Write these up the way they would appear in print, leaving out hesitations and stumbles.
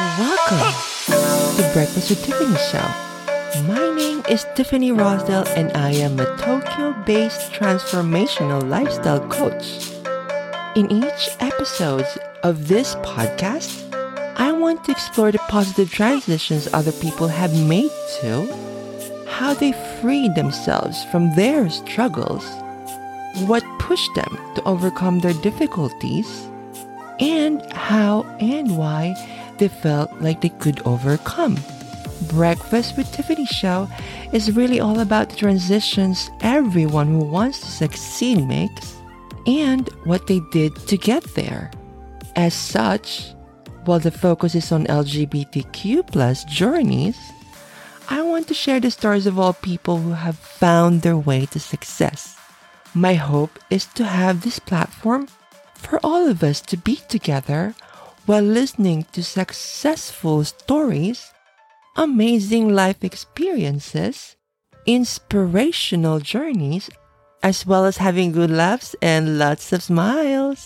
Welcome to Breakfast with Tiffany show. My name is Tiffany Rosdell and I am a Tokyo-based transformational lifestyle coach. In each episode of this podcast, I want to explore the positive transitions other people have made to, how they freed themselves from their struggles, what pushed them to overcome their difficulties, and how and why they felt like they could overcome. Breakfast with Tiffany show is really all about the transitions everyone who wants to succeed makes and what they did to get there. As such, while the focus is on LGBTQ plus journeys, I want to share the stories of all people who have found their way to success. My hope is to have this platform for all of us to be together while listening to successful stories, amazing life experiences, inspirational journeys, as well as having good laughs and lots of smiles.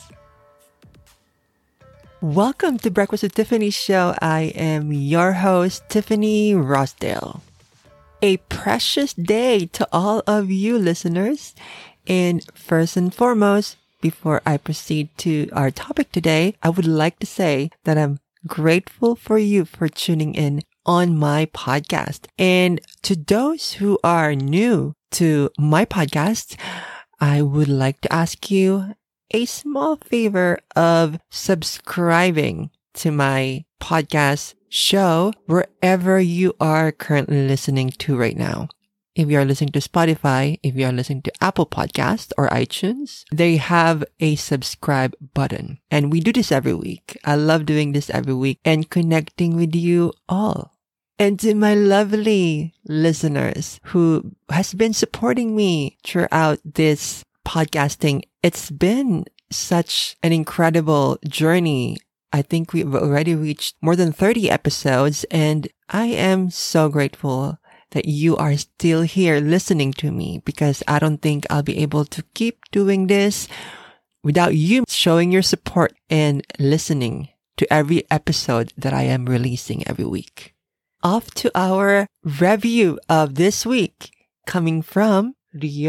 Welcome to Breakfast with Tiffany show. I am your host, Tiffany Rosdale. A precious day to all of you listeners. And first and foremost, before I proceed to our topic today, I would like to say that I'm grateful for you for tuning in on my podcast. And to those who are new to my podcast, I would like to ask you a small favor of subscribing to my podcast show wherever you are currently listening to right now. If you are listening to Spotify, if you are listening to Apple Podcasts or iTunes, they have a subscribe button. And we do this every week. I love doing this every week and connecting with you all. And to my lovely listeners who has been supporting me throughout this podcasting, it's been such an incredible journey. I think we've already reached more than 30 episodes, and I am so grateful that you are still here listening to me, because I don't think I'll be able to keep doing this without you showing your support and listening to every episode that I am releasing every week. Off to our review of this week, coming from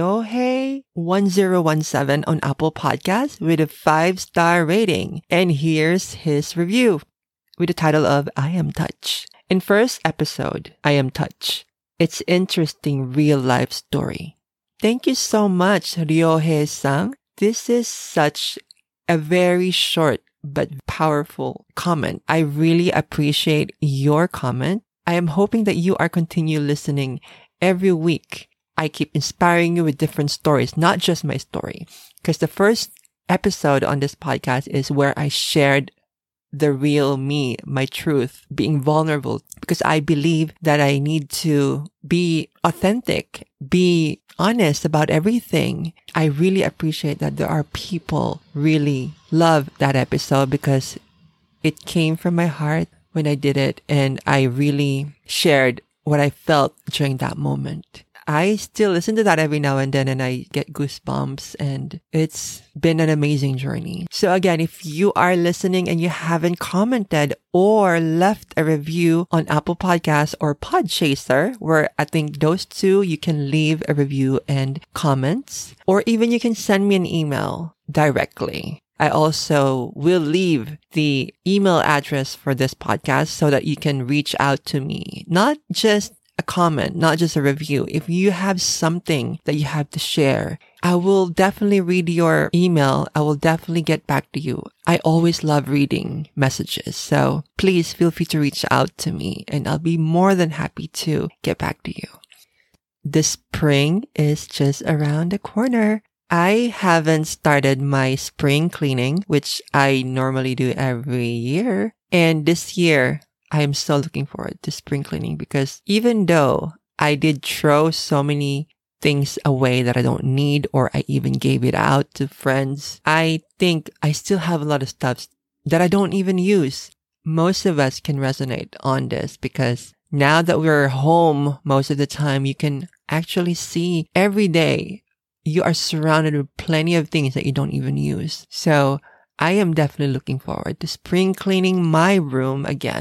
Ryohei1017 on Apple Podcasts with a 5-star rating. And here's his review with the title of I Am Touch. In first episode, I Am Touch. It's interesting real life story. Thank you so much, Ryohei-san. This is such a very short but powerful comment. I really appreciate your comment. I am hoping that you are continue listening every week. I keep inspiring you with different stories, not just my story. Because the first episode on this podcast is where I shared the real me, my truth, being vulnerable, because I believe that I need to be authentic, be honest about everything. I really appreciate that there are people really love that episode because it came from my heart when I did it, and I really shared what I felt during that moment. I still listen to that every now and then and I get goosebumps, and it's been an amazing journey. So again, if you are listening and you haven't commented or left a review on Apple Podcasts or Podchaser, where I think those two, you can leave a review and comments, or even you can send me an email directly. I also will leave the email address for this podcast so that you can reach out to me. Not just a comment, not just a review. If you have something that you have to share, I will definitely read your email. I will definitely get back to you. I always love reading messages. So please feel free to reach out to me and I'll be more than happy to get back to you. The spring is just around the corner. I haven't started my spring cleaning, which I normally do every year. And this year, I am so looking forward to spring cleaning because even though I did throw so many things away that I don't need, or I even gave it out to friends, I think I still have a lot of stuff that I don't even use. Most of us can resonate on this because now that we're home most of the time, you can actually see every day you are surrounded with plenty of things that you don't even use. So I am definitely looking forward to spring cleaning my room again.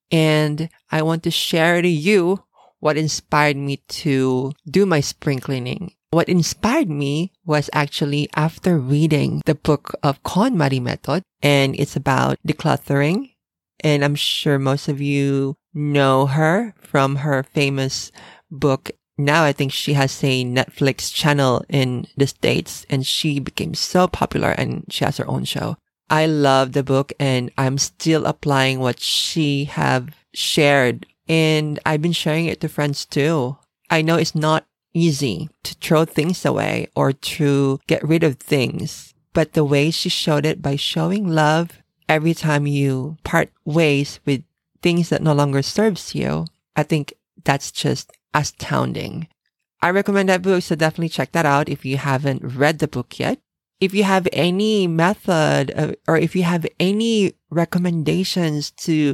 And I want to share to you what inspired me to do my spring cleaning. What inspired me was actually after reading the book of KonMari Method, and it's about decluttering. And I'm sure most of you know her from her famous book. Now I think she has a Netflix channel in the States, and she became so popular and she has her own show. I love the book and I'm still applying what she have shared, and I've been sharing it to friends too. I know it's not easy to throw things away or to get rid of things, but the way she showed it by showing love every time you part ways with things that no longer serves you, I think that's just astounding. I recommend that book, so definitely check that out if you haven't read the book yet. If you have any method or if you have any recommendations to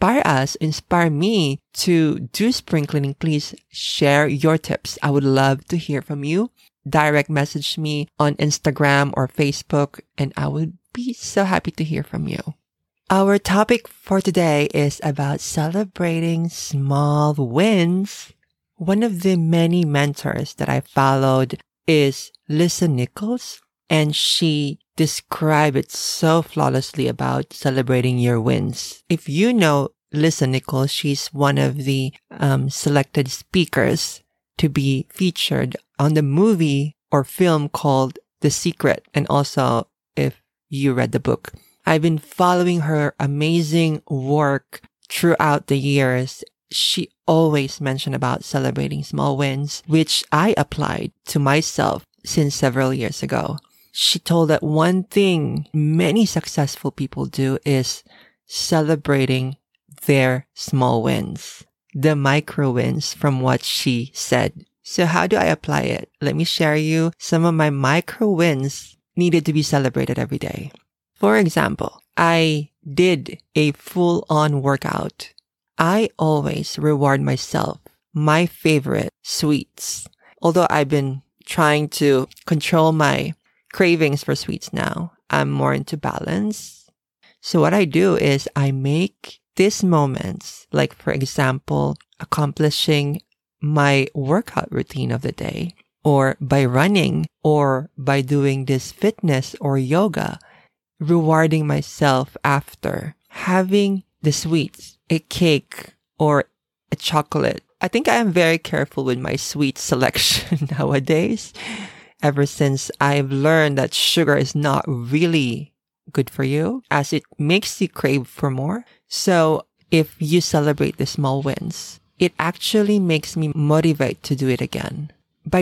inspire me to do spring cleaning, please share your tips. I would love to hear from you. Direct message me on Instagram or Facebook, and I would be so happy to hear from you. Our topic for today is about celebrating small wins. One of the many mentors that I followed is Lisa Nichols, and she described it so flawlessly about celebrating your wins. If you know Lisa Nichols, she's one of the selected speakers to be featured on the movie or film called The Secret. And also, if you read the book, I've been following her amazing work throughout the years. She always mentioned about celebrating small wins, which I applied to myself since several years ago. She told that one thing many successful people do is celebrating their small wins, the micro wins from what she said. So how do I apply it? Let me share you some of my micro wins needed to be celebrated every day. For example, I did a full-on workout. I always reward myself my favorite sweets. Although I've been trying to control my cravings for sweets now, I'm more into balance. So what I do is I make these moments, like for example, accomplishing my workout routine of the day, or by running, or by doing this fitness or yoga, rewarding myself after having the sweets, a cake or a chocolate. I think I am very careful with my sweet selection nowadays, ever since I've learned that sugar is not really good for you, as it makes you crave for more. So if you celebrate the small wins, it actually makes me motivate to do it again. By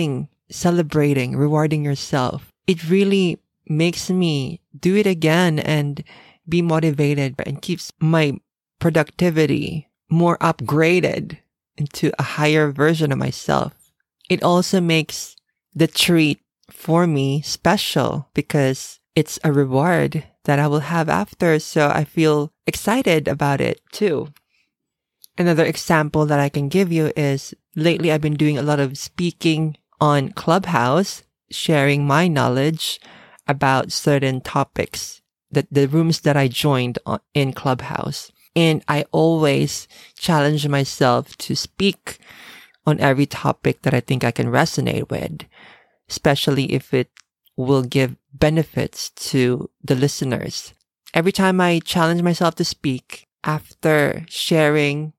celebrating, rewarding yourself, it really makes me do it again and be motivated, and keeps my productivity more upgraded into a higher version of myself. It also makes the treat for me special because it's a reward that I will have after, so I feel excited about it too. Another example that I can give you is lately I've been doing a lot of speaking on Clubhouse, sharing my knowledge about certain topics, the rooms that I joined in Clubhouse. And I always challenge myself to speak on every topic that I think I can resonate with, especially if it will give benefits to the listeners. Every time I challenge myself to speak, after sharing,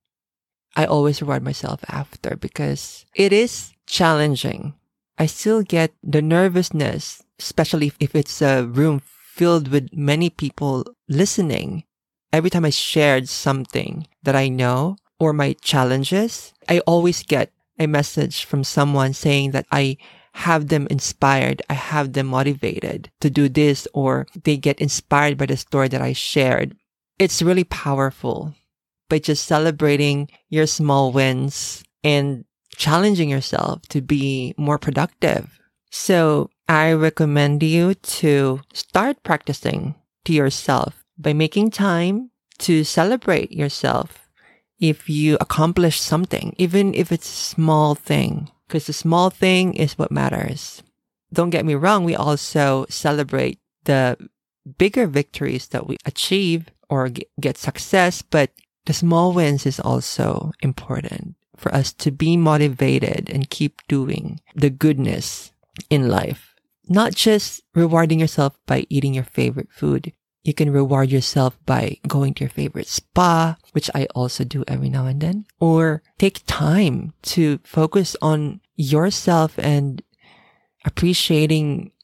I always reward myself after, because it is challenging. I still get the nervousness, especially if it's a room filled with many people listening. Every time I shared something that I know or my challenges, I always get a message from someone saying that I have them inspired, I have them motivated to do this, or they get inspired by the story that I shared. It's really powerful by just celebrating your small wins and challenging yourself to be more productive. So I recommend you to start practicing to yourself by making time to celebrate yourself if you accomplish something, even if it's a small thing, because the small thing is what matters. Don't get me wrong, we also celebrate the bigger victories that we achieve or get success, but the small wins is also important for us to be motivated and keep doing the goodness in life. Not just rewarding yourself by eating your favorite food. You can reward yourself by going to your favorite spa, which I also do every now and then. Or take time to focus on yourself and appreciating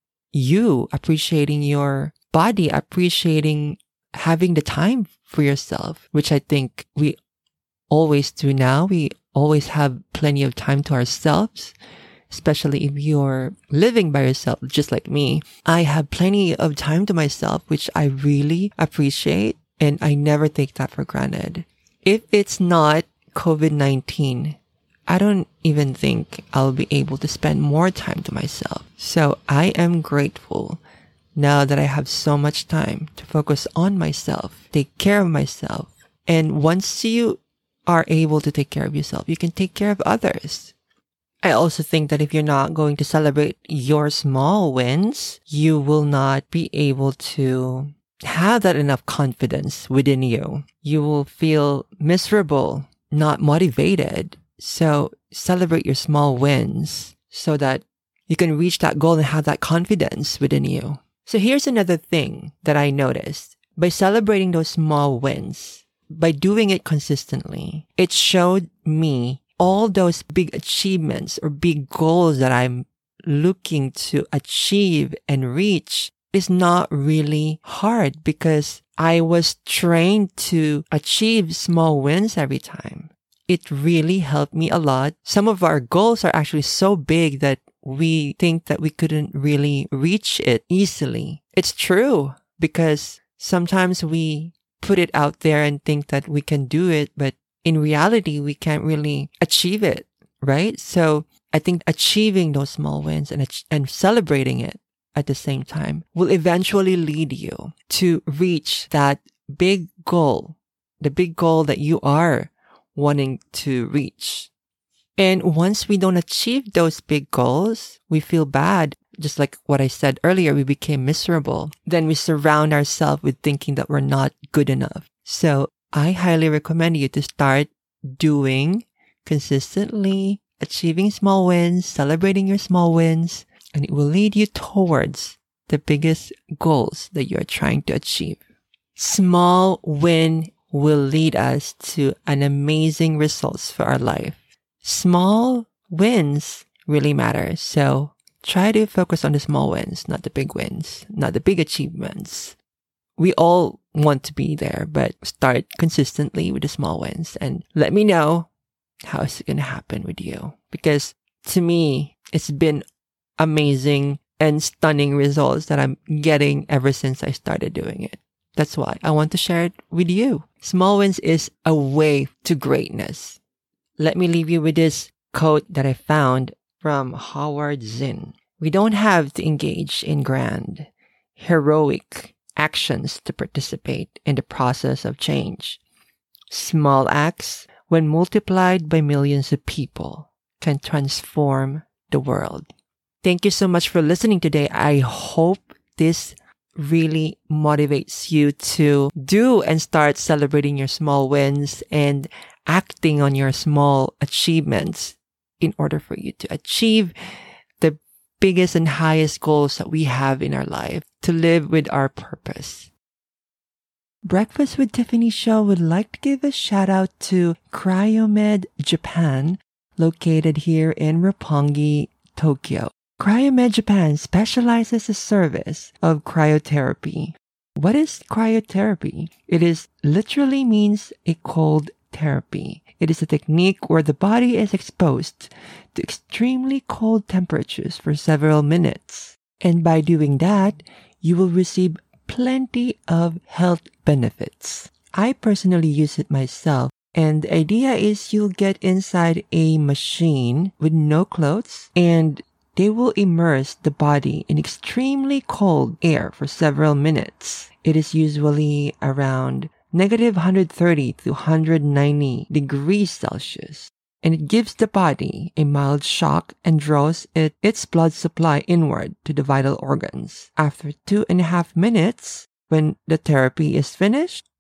you, appreciating your body, appreciating having the time for yourself, which I think we always do now. We always have plenty of time to ourselves, especially if you're living by yourself, just like me. I have plenty of time to myself, which I really appreciate, and I never take that for granted. If it's not COVID-19, I don't even think I'll be able to spend more time to myself. So I am grateful now that I have so much time to focus on myself, take care of myself. And once you are able to take care of yourself, you can take care of others. I also think that if you're not going to celebrate your small wins, you will not be able to have that enough confidence within you. You will feel miserable, not motivated. So celebrate your small wins so that you can reach that goal and have that confidence within you. So here's another thing that I noticed. By celebrating those small wins, by doing it consistently, it showed me all those big achievements or big goals that I'm looking to achieve and reach is not really hard because I was trained to achieve small wins every time. It really helped me a lot. Some of our goals are actually so big that we think that we couldn't really reach it easily. It's true because sometimes we put it out there and think that we can do it, but in reality, we can't really achieve it, right? So I think achieving those small wins and celebrating it at the same time will eventually lead you to reach that big goal, the big goal that you are wanting to reach. And once we don't achieve those big goals, we feel bad. Just like what I said earlier, we became miserable. Then we surround ourselves with thinking that we're not good enough. So I highly recommend you to start doing consistently, achieving small wins, celebrating your small wins, and it will lead you towards the biggest goals that you're trying to achieve. Small win will lead us to an amazing results for our life. Small wins really matter. So try to focus on the small wins, not the big wins, not the big achievements. We all want to be there, but start consistently with the small wins and let me know how is it going to happen with you. Because to me, it's been amazing and stunning results that I'm getting ever since I started doing it. That's why I want to share it with you. Small wins is a way to greatness. Let me leave you with this quote that I found from Howard Zinn. We don't have to engage in grand, heroic actions to participate in the process of change. Small acts, when multiplied by millions of people, can transform the world. Thank you so much for listening today. I hope this really motivates you to do and start celebrating your small wins and acting on your small achievements in order for you to achieve the biggest and highest goals that we have in our life, to live with our purpose. Breakfast with Tiffany Show would like to give a shout out to Cryomed Japan, located here in Roppongi, Tokyo. Cryomed Japan specializes in the service of cryotherapy. What is cryotherapy? It is literally means a cold therapy. It is a technique where the body is exposed to extremely cold temperatures for several minutes. And by doing that, you will receive plenty of health benefits. I personally use it myself. And the idea is you'll get inside a machine with no clothes and they will immerse the body in extremely cold air for several minutes. It is usually around negative 130 to 190 degrees Celsius. And it gives the body a mild shock and draws its blood supply inward to the vital organs. After 2.5 minutes, when the therapy is finished,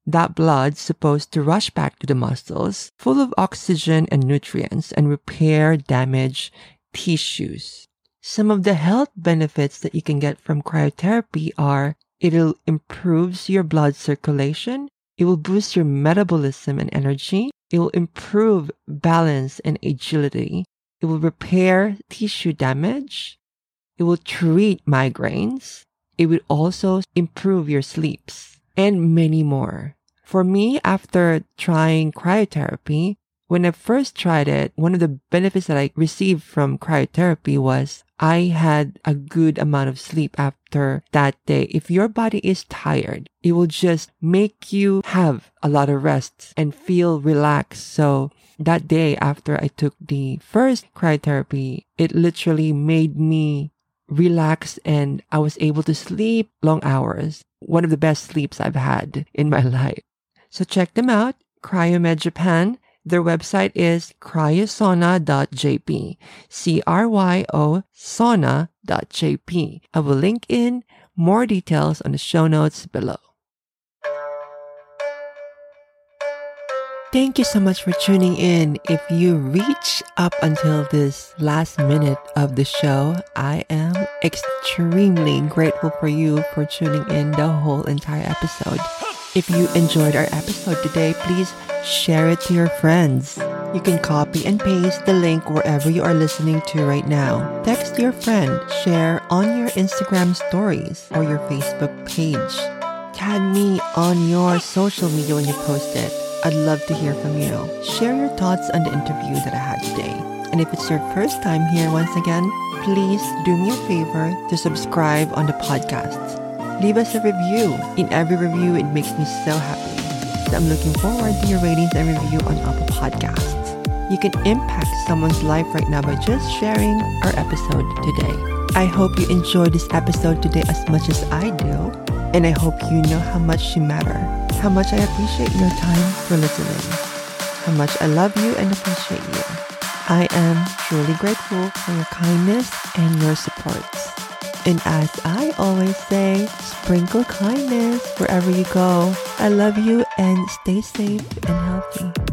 That blood's supposed to rush back to the muscles, full of oxygen and nutrients, and repair damaged tissues. Some of the health benefits that you can get from cryotherapy are it'll improve your blood circulation, it will boost your metabolism and energy, it will improve balance and agility, it will repair tissue damage, it will treat migraines, it will also improve your sleeps, and many more. For me, after trying cryotherapy, when I first tried it, one of the benefits that I received from cryotherapy was I had a good amount of sleep after that day. If your body is tired, it will just make you have a lot of rest and feel relaxed. So that day after I took the first cryotherapy, it literally made me relax and I was able to sleep long hours. One of the best sleeps I've had in my life. So check them out, Cryomed Japan. Their website is cryosona.jp, CRYO sauna.jp. I will link in more details on the show notes below. Thank you so much for tuning in. If you reach up until this last minute of the show, I am extremely grateful for you for tuning in the whole entire episode. If you enjoyed our episode today, please share it to your friends. You can copy and paste the link wherever you are listening to right now. Text your friend, share on your Instagram stories or your Facebook page. Tag me on your social media when you post it. I'd love to hear from you. Share your thoughts on the interview that I had today. And if it's your first time here once again, please do me a favor to subscribe on the podcast. Leave us a review. In every review, it makes me so happy. So I'm looking forward to your ratings and review on Apple Podcasts. You can impact someone's life right now by just sharing our episode today. I hope you enjoyed this episode today as much as I do. And I hope you know how much you matter, how much I appreciate your time for listening, how much I love you and appreciate you. I am truly grateful for your kindness and your support. And as I always say, sprinkle kindness wherever you go. I love you and stay safe and healthy.